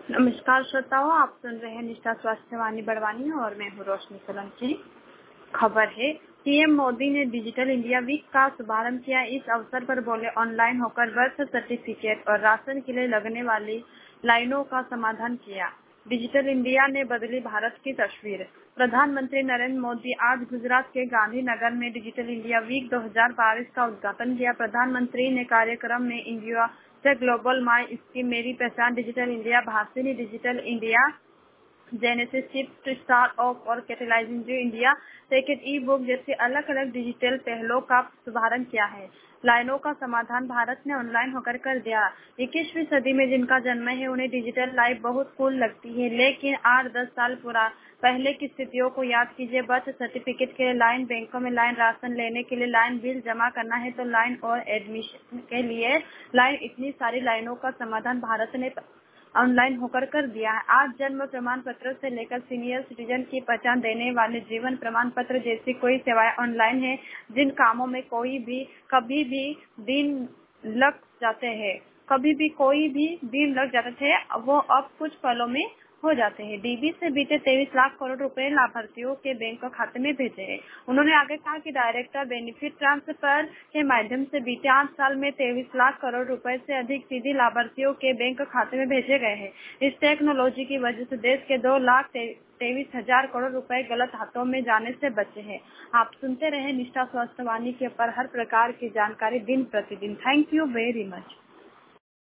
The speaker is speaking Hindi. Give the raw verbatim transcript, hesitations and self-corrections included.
नमस्कार श्रोताओं, आप सुन रहे हैं निष्ठा स्वास्थ्य वाणी बड़वानी और मैं हूँ रोशनी सोलंकी। खबर है, पीएम मोदी ने डिजिटल इंडिया वीक का शुभारंभ किया। इस अवसर पर बोले, ऑनलाइन होकर बर्थ सर्टिफिकेट और राशन के लिए लगने वाली लाइनों का समाधान किया। डिजिटल इंडिया ने बदली भारत की तस्वीर। प्रधानमंत्री नरेंद्र मोदी आज गुजरात के गांधीनगर में डिजिटल इंडिया वीक दो हज़ार बाईस का उद्घाटन किया। प्रधानमंत्री ने कार्यक्रम में इंडिया से ग्लोबल माई स्कीम, मेरी पहचान digital India, Bhashini digital India, genesis shift start off और catalysing India packet e book जैसे अलग अलग डिजिटल पहलों का शुभारंभ किया है। लाइनों का समाधान भारत ने ऑनलाइन होकर कर दिया। इक्कीसवीं सदी में जिनका जन्म है उन्हें डिजिटल लाइफ बहुत कूल लगती है, लेकिन आठ दस साल पूरा पहले की स्थितियों को याद कीजिए। बर्थ सर्टिफिकेट के लिए लाइन, बैंकों में लाइन, राशन लेने के लिए लाइन, बिल जमा करना है तो लाइन और एडमिशन के लिए लाइन। इतनी सारी लाइनों का समाधान भारत ने ऑनलाइन होकर कर दिया है। आज जन्म प्रमाण पत्र से लेकर सीनियर सिटीजन की पहचान देने वाले जीवन प्रमाण पत्र जैसी कोई सेवाएं ऑनलाइन है। जिन कामों में कोई भी कभी भी दिन लग जाते हैं कभी भी कोई भी दिन लग जाते थे, वो अब कुछ पलों में हो जाते हैं। डीबी से बीते तेईस लाख करोड़ रुपए लाभार्थियों के बैंक खाते में भेजे हैं। उन्होंने आगे कहा कि डायरेक्टर बेनिफिट ट्रांसफर के माध्यम से बीते आठ साल में तेईस लाख करोड़ रुपए से अधिक सीधे लाभार्थियों के बैंक खाते में भेजे गए हैं। इस टेक्नोलॉजी की वजह से देश के दो लाख तेईस हजार करोड़ रुपए गलत हाथों में जाने से बचे हैं। आप सुनते रहे निष्ठा स्वास्थ्य वाणी के पर हर प्रकार की जानकारी दिन प्रतिदिन। Thank you very much.